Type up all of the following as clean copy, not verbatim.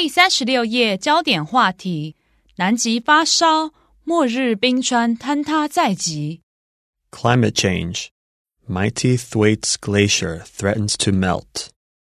第36页焦点话题，南极发烧，末日冰川坍塌在即。 Climate change. Mighty Thwaites Glacier threatens to melt.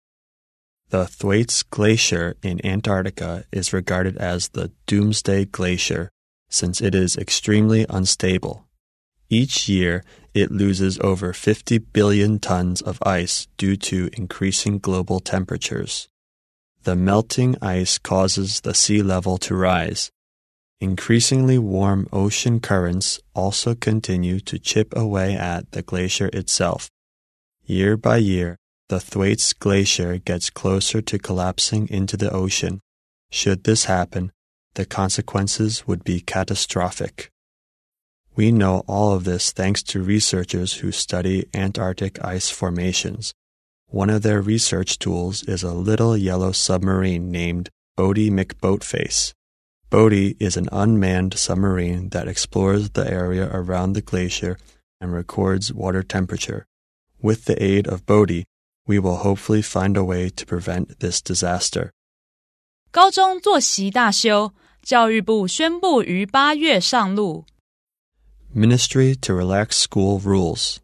The Thwaites Glacier in Antarctica is regarded as the Doomsday Glacier since it is extremely unstable. Each year, it loses over 50 billion tons of ice due to increasing global temperatures. The melting ice causes the sea level to rise. Increasingly warm ocean currents also continue to chip away at the glacier itself. Year by year, the Thwaites Glacier gets closer to collapsing into the ocean. Should this happen, the consequences would be catastrophic. We know all of this thanks to researchers who study Antarctic ice formations. One of their research tools is a little yellow submarine named Boaty McBoatface. Boaty is an unmanned submarine that explores the area around the glacier and records water temperature. With the aid of Boaty, we will hopefully find a way to prevent this disaster. 高中作息大修，教育部宣布于8月上路。 Ministry to relax school rules.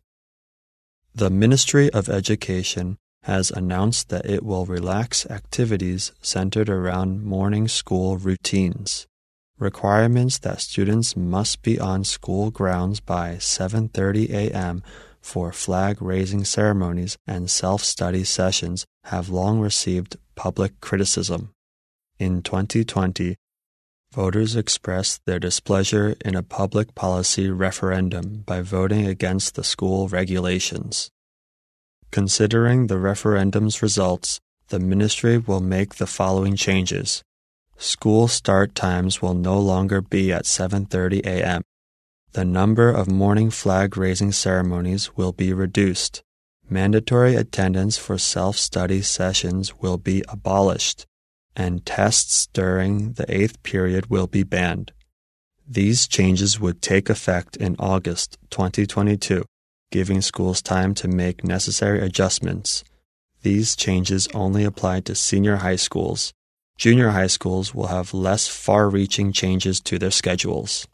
The Ministry of Education has announced that it will relax activities centered around morning school routines. Requirements that students must be on school grounds by 7:30 a.m. for flag-raising ceremonies and self-study sessions have long received public criticism. In 2020, voters expressed their displeasure in a public policy referendum by voting against the school regulations. Considering the referendum's results, the ministry will make the following changes. School start times will no longer be at 7:30 a.m. The number of morning flag-raising ceremonies will be reduced. Mandatory attendance for self-study sessions will be abolished, and tests during the 8th period will be banned. These changes would take effect in August 2022, giving schools time to make necessary adjustments. These changes only apply to senior high schools. Junior high schools will have less far-reaching changes to their schedules.